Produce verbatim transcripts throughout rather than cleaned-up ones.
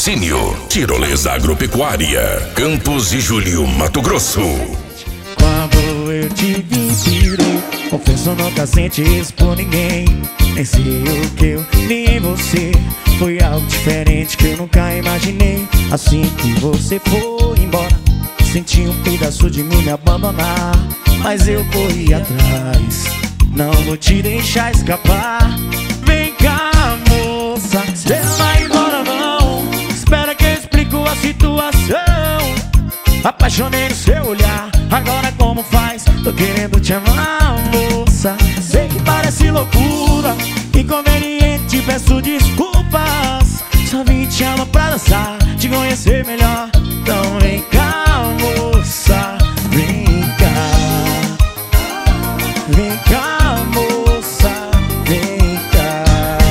Patrocínio Tirolesa Agropecuária, Campos de Julho, Mato Grosso. Quando eu te vi, virei, confesso nunca senti isso por ninguém. Nem sei o que eu vi em você, foi algo diferente que eu nunca imaginei. Assim que você foi embora, senti um pedaço de mim me abandonar, mas eu corri atrás, não vou te deixar escapar. Vem cá, moça, você não vai embora não, espera que eu explico a situação. Apaixonei no seu olhar, agora como faz? Tô querendo te amar, moça. Sei que parece loucura, inconveniente, peço desculpas. Só vim te amar pra dançar, te conhecer melhor. Então vem cá, moça, vem cá. Vem cá, moça, vem cá.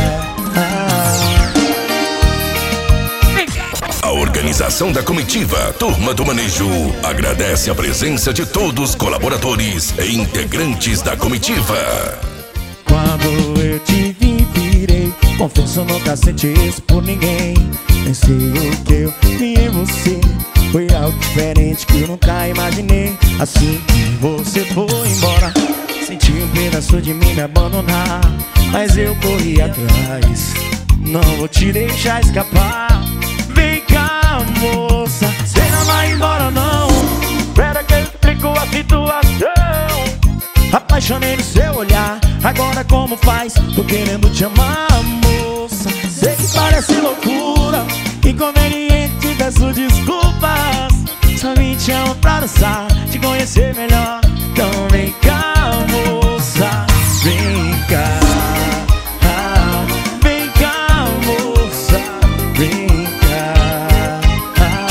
Vem cá. A organização da comitiva Turma do Manejo agradece a presença de todos os colaboradores e integrantes da comitiva. Quando eu te vi, virei, confesso nunca senti isso por ninguém. Nem sei o que eu vi em você, foi algo diferente que eu nunca imaginei. Assim que você foi embora, senti um pedaço de mim me abandonar, mas eu corri atrás, não vou te deixar escapar. Vem cá, moça, você não vai embora não, espera que eu explico a situação. Apaixonei no seu olhar, agora como faz? Tô querendo te amar, moça. Sei que parece loucura, inconveniente, peço desculpas. Só vim te amar pra dançar, te conhecer melhor. Então vem cá, moça, vem cá. Ah, vem cá, moça, vem cá. Ah.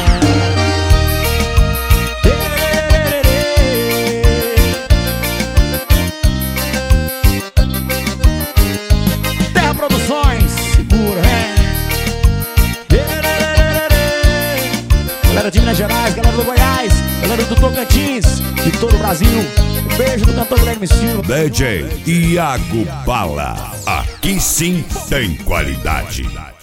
Terra Produções, segura, é. Galera de Minas Gerais, galera do Goiás, galera do Tocantins, de todo o Brasil. Um beijo do cantor Guilherme Silva. D J Iago Bala, aqui sim tem qualidade.